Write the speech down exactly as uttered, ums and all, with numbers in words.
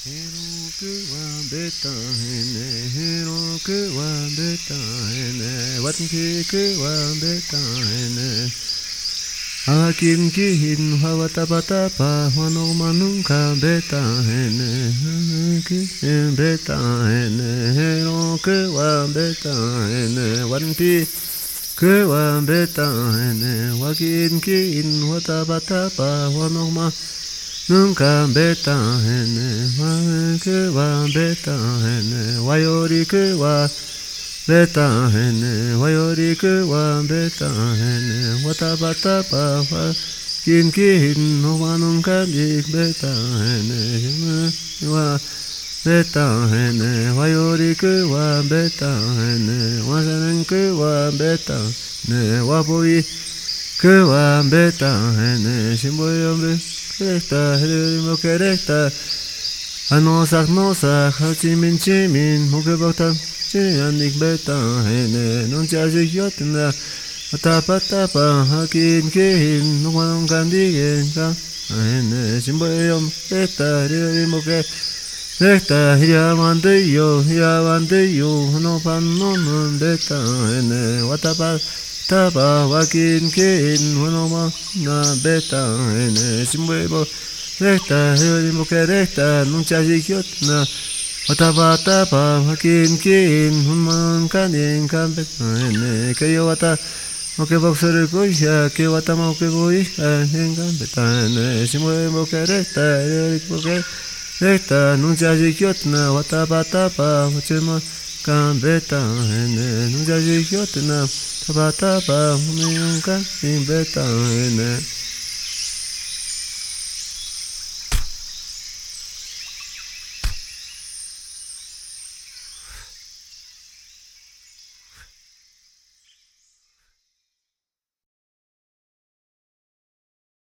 Hiroku wa betahene, hiroku wa betahene, watkiku wa betahene. Hakim kihin hawatabata wanomanunka betahene, kihin betahene, hiroku wa betahene, watki Kewa betahene, wakin kin watabata wanoma nunca betahene, kewa betahene, wayori kewa betahene, wayori kewa betahene, watabata wakin kin wanunka betahene, wa betahene, wayori kewa betahene, wasanen kewa betahene, waboi kewa betahene, simboyo berekta, helimo kerekta, anosak nosak, hachimin chimin, mukebakta, chianik betahene, nunchasik yotna, atapatapa, hakin kihin, numanong kandigen ka, hene, simboyo berekta, helimo kerekta, Rekta hiyamandeyo hiyamandeyo no panon beta ene watapa tapa wakin kin no ma na beta ene simbo rekta hiyimo ke rekta nuncha sikyot na watapa tapa wakin kin man kanin kan beta ene kayo wata Moke boxer koya ke wata moke boy en kan beta ene simbo ke rekta hiyimo ke Rekta nunca jikyotna watabata wachema kan beta hene nunca jikyotna tabata pa nunca in beta hene